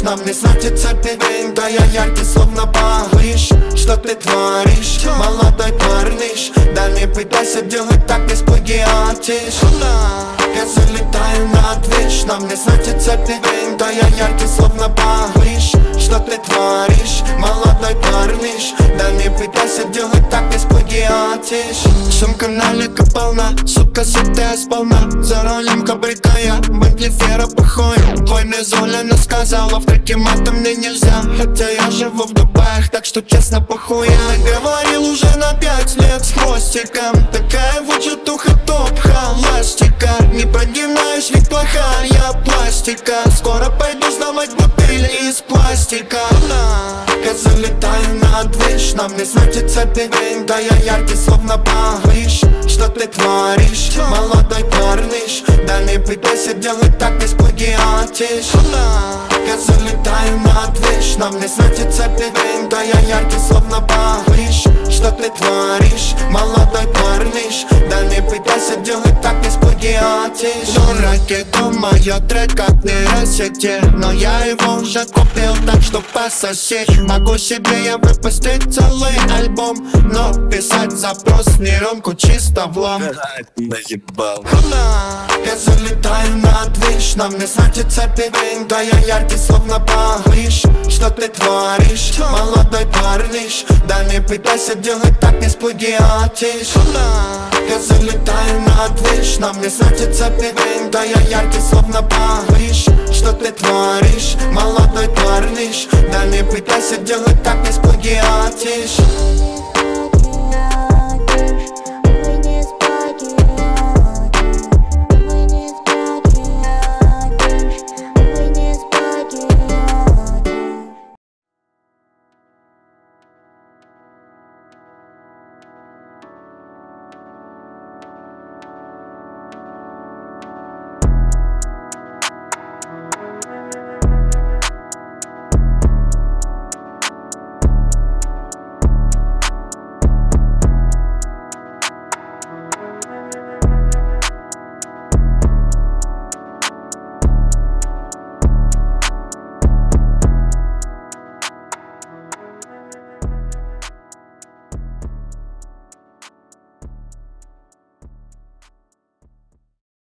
нам не светится пень. Да я яркий, словно париж. Что ты творишь, молодой парниш? Да не пытайся делать так, не сплагиатишь. Я залетаю на движ, нам не светится пень. Да я яркий, словно париж. Что ты творишь, молодой парниш? Да не пытайся делать так, не сплагиатишь. Сумка налика полна, сука, сытая сполна. За рулем кабрикая, Бентли Фера похуй. Твой мне Золина сказала, в треке матом мне нельзя. Хотя я живу в Дубаях, так что честно похуй. Я говорил уже на 5 лет с хвостиком. Такая вот житуха, топ холастика. Не прогинаюсь, ведь плохая я пластика. Скоро пойду сдавать бутыли из пластика. Я залетаю на движ, нам не светится пень. Да я яркий, словно Париж. Что ты творишь, молодой парниш? Да не пытайся делать так, не сплагиатишь. Я залетаю на движ, нам не светится пень. Да я яркий, словно Париж. Что ты творишь, молодой парниш? Да не пытайся делать так, не сплагиатишь. Дураки думают, трек как нейросети, но я его уже купил, так что пососи. Могу себе я выпустить целый альбом, но писать запрос нейронку чисто влом. Наебал. Я залетаю на движ, нам не светится пень. Да я яркий, словно Париж. Что ты творишь, молодой парниш? Да не пытайся делать так, не сплагиатишь. Я залетаю на движ, нам не светится пень. Да я яркий, словно Париж. Что ты творишь, молодой парниш? Да не пытайся делать так, не сплагиатишь.